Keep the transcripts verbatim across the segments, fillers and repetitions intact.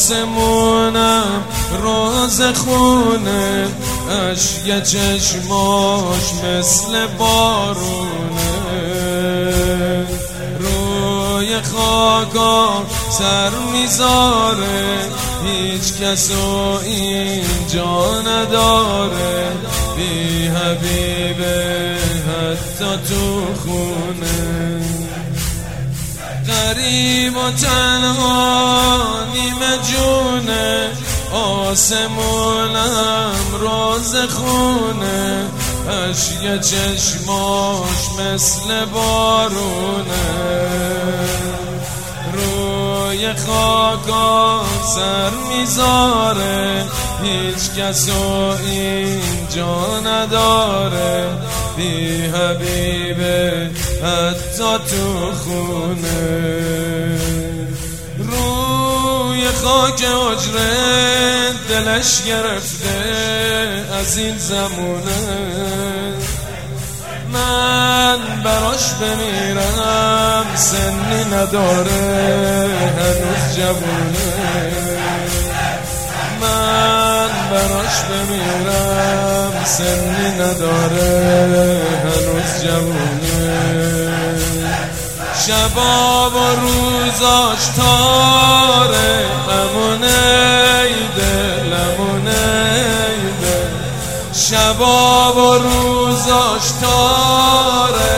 آسمونم روز خونه، اشک چشماش مثل بارونه، روی خاکا سر میذاره، هیچ کسو اینجا نداره، بی حبیبه حتی تو خونه. غریب و تنها نیمه جونه، آسمونم روز خونه، اشک چشماش مثل بارونه، روی خاکا سر میذاره، هیچ کسو اینجا نداره، بی حبیبه حتی تو خونه. روی خاک حجره دلش گرفته از این زمونه، من براش بمیرم سنی نداره هنوز جوونه، من براش بمیرم سنی نداره هنوز جوونه. شبا و روزاش تاره، امونه دلمونه ده، شبا و روزاش تاره،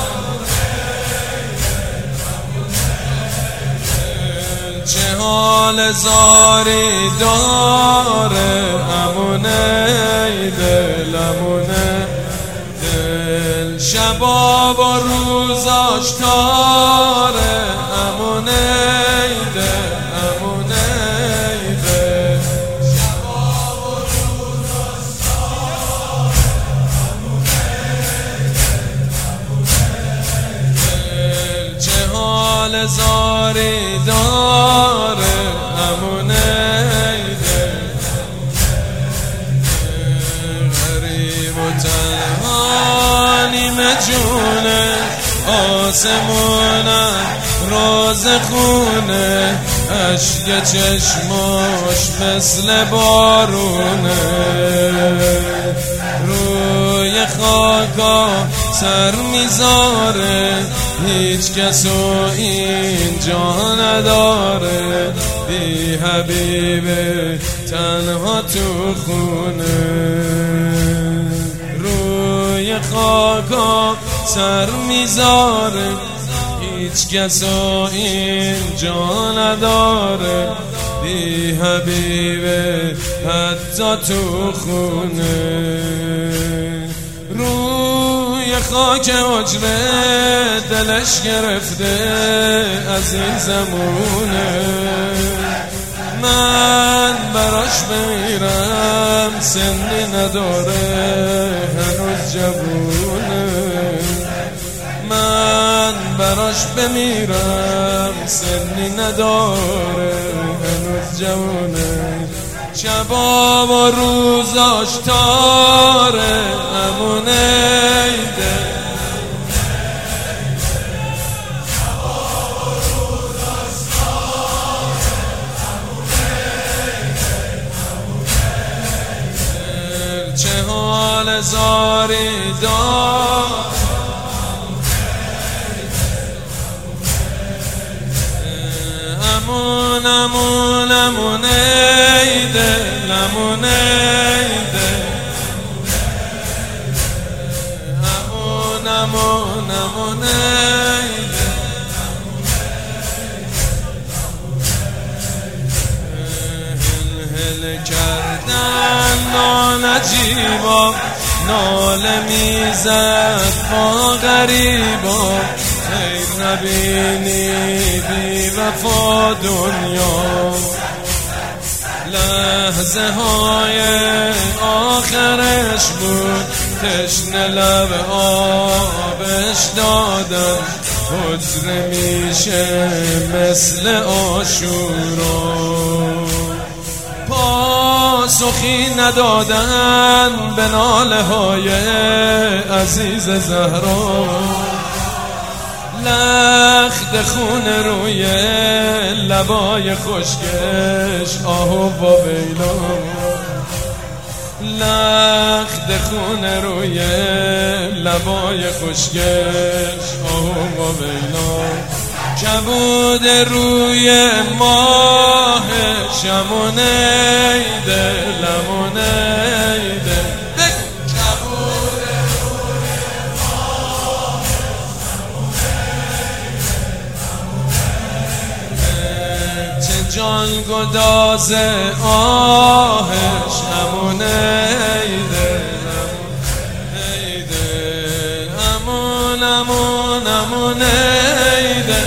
چه حال زاری داره، امونه دلمونه دل، شبا و روزاش تاره، امونه دل امونه دل، شبا و روزاش تاره، دل، چه حال زاری داره، امونه دل، غریب و تنها نیمه جونه، آسمونم روز خونه، اشک چشماش مثل بارونه، روی خاکا سر میذاره، هیچ کسو اینجا نداره، بی حبیبه تنها تو خونه. روی خاکا سر میذاره، هیچ کسو اینجا نداره، بی حبیبه حتی تو خونه. روی خاک حجره دلش گرفته از این زمونه، من براش بمیرم سنی نداره هنوز جوونه، من براش بمیرم سنی نداره هنوز جوونه. شبا و روزاش تاره، امونه ده، چه حال زاری دار، امون امون امونه دل، امونه دل، امون امون امونه دل، هل هل کردن نانجیبا، ناله میزد با غریبا، خیر نبینی بی وفا دنیا، لحظه های آخرش بود، تشنه لب آبش دادن، حجره میشه مثل عاشورا، پاسخی ندادن به ناله های عزیز زهرا، لخت خون روی لبای خشکش آهو و ویلو، لخت خون روی لبای خشکش آهو و ویلو، کبود روی ماه شمونیده لمونیده، کبود روی ماه شمونیده، چه جان گداز آهش همونیده همونیده، همون همون همونیده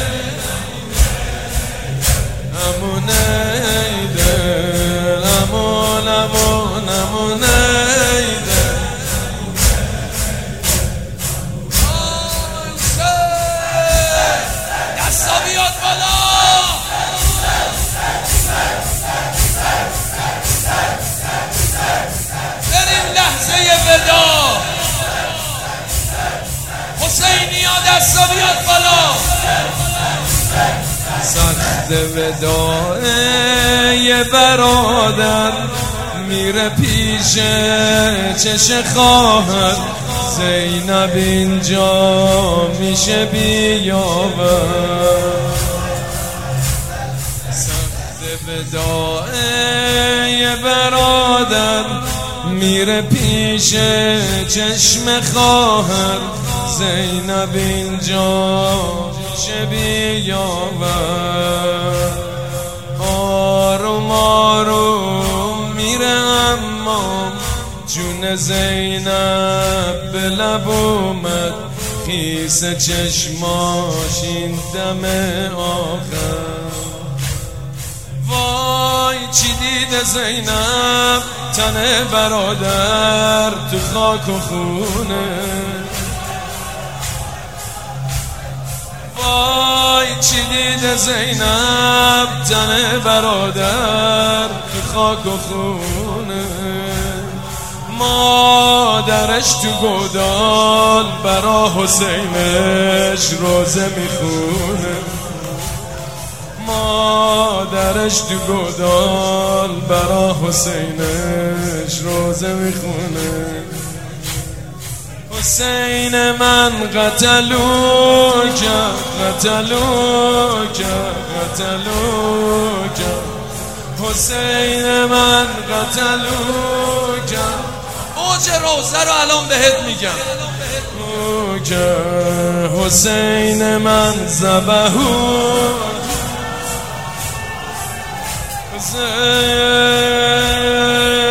همونیده، همون همون همونیده. دستا بیاد بالا، بریم لحظه ودا. حسینی ها دستا بیاد بالا. سخت وداع یه برادر میره پیش چش خواهر، زینب اینجا میشه بیاور. سخت وداع یه برادر میره پیش چشم خواهر، زینب اینجا میشه بیاور. آروم آروم میره اما جون زینب به لب اومد، خیس چشماش این دم آخر. وای چی دیده زینب تن برادر تو خاک و خونه، وای چی دیده زینب تن برادر تو خاک و خونه. مادرش تو گودال برا حسینش روزه میخونه، مادرش تو گودال برا حسینش روزه میخونه. حسین من قتلوک قتلوک قتلوک، حسین من قتلوک. اوج روزه رو الان بهت میگم. حسین من ذبحوک، حسین